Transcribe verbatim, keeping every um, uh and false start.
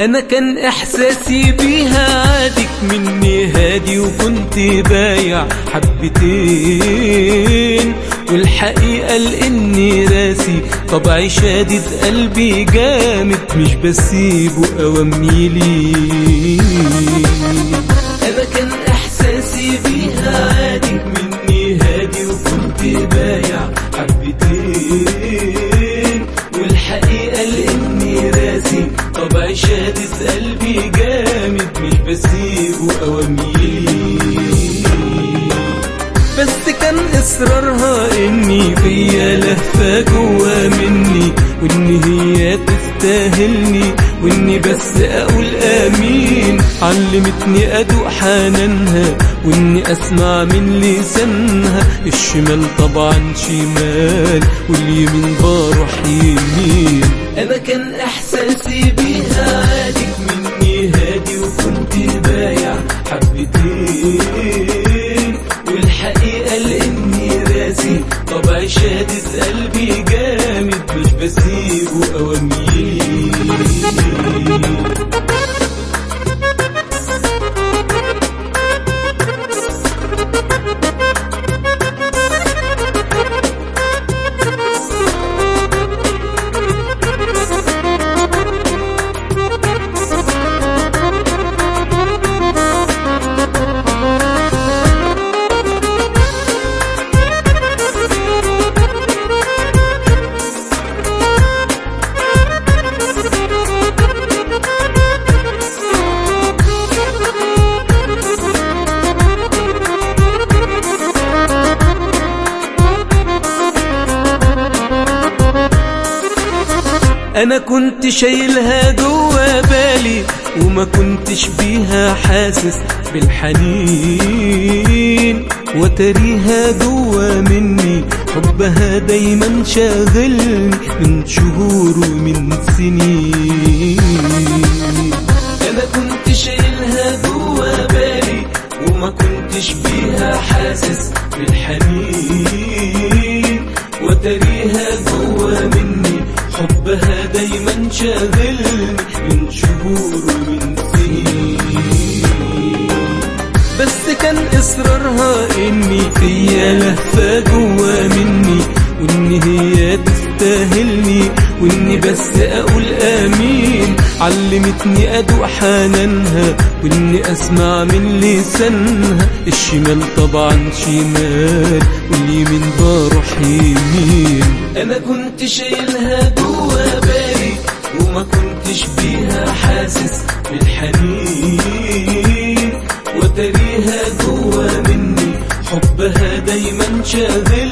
انا كان احساسي بيها عادك مني هادي، وكنت بايع حبتين، والحقيقة لاني راسي طبعي شادد قلبي جامد، مش بسيبه اوامي لي. انا كان احساسي بيها عادك مني هادي، وكنت بايع حبتين، والحقيقة لاني راسي طبعي شادد قلبي جامد، مش بسيبه اوامي. بس كان اصرارها اني فيا لهفة جوا مني، وان هي تستاهلني، واني بس اقول امين. علمتني ادوق حنانها، واني اسمع من لسانها. الشمال طبعا شمال، واليمين بروح يمين. انا كان احساسي بيها عادك مني هادي، وكنت بايع حبتين، والحقيقة لاني راسي طبعي شادد قلبي جامد، مش بسيبه اوامي. انا كنت شايلها جوا بالي، وما كنتش بيها حاسس بالحنين، وتريها جوا مني حبها دايما شاغلني من شهور ومن سنين. انا كنت شايلها جوا بالي، وما كنتش بيها حاسس بالحنين، وتريها جوا مني حبها دايما شاغلني من شهور ومن سنين. بس كان اصرارها اني فيا لهفة جوا مني، وان هي تستاهلني، واني بس اقول امين. علمتني ادوق حنانها، واني اسمع من لسانها. الشمال طبعا شمال، واليمين بروح يمين. انا كنت شايلها جوا بالي، وما كنتش بيها حاسس بالحنين، وتريها جوا مني حبها دايما شاغل